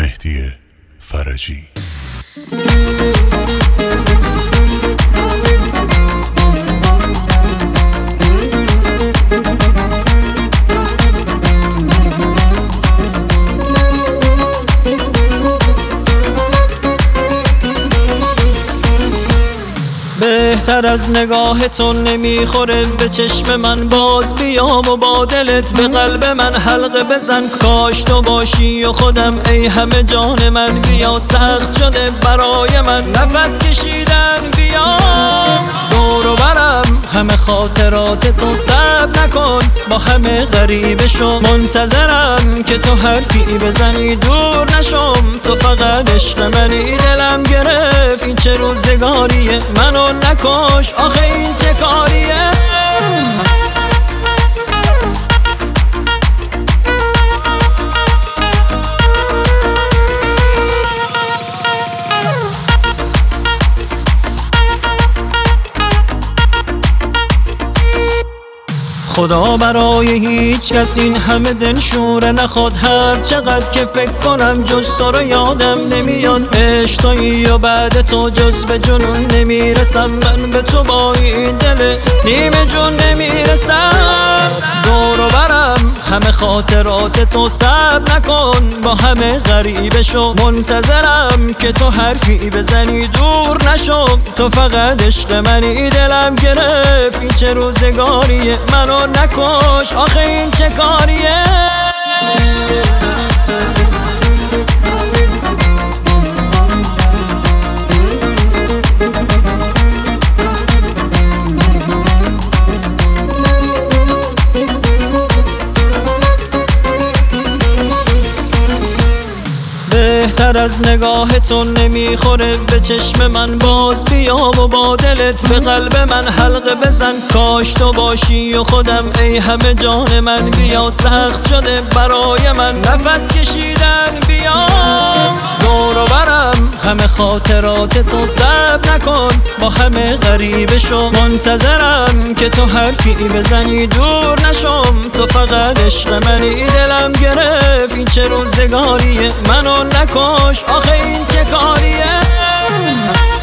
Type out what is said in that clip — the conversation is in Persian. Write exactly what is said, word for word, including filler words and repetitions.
مهدی فرجی. بهتر از نگاه تو نمیخوره به چشم من، باز بیام و با دلت به قلب من حلقه بزن. کاش تو باشی و خودم ای همه جان من، بیا سخت شده برای من نفس کشیدن. بیا دور و برم همه خاطرات تو، صبر نکن با همه غریبه شو. منتظرم که تو حرفی بزنی دور نشم، تو فقط عشق منی. دلم گرفت این چه روزگاریه، منو نکش آخه این چه کاریه. خدا برای هیچ کس این همه دلشوره نخواد. هر چقدر که فکر کنم جز تو رو یادم نمیاد. عشق تویی و بعد تو جز به جنون نمیرسم. من به تو با این دل نیمه جون نمیرسم. دور و برم همه خاطرات تو، صبر نکن با همه غریبه شو. منتظرم که تو حرفی بزنی دور نشم، تو فقط عشق منی. دلم گرفت این چه روزگاریه، منو نکش آخه این چه کاریه. بهتر از نگاه تو نمیخوره به چشم من، باز بیام و با دلت به قلب من حلقه بزن. کاش تو باشی و خودم ای همه جان من، بیا سخت شده برای من نفس کشیدن. بیا دور و برم همه خاطرات تو، صبر نکن با همه غریبه شو. منتظرم که تو حرفی بزنی دور نشم، تو فقط عشق منی. دلم گرفت این چه روزگاریه، منو نکش آخه این چه کاریه.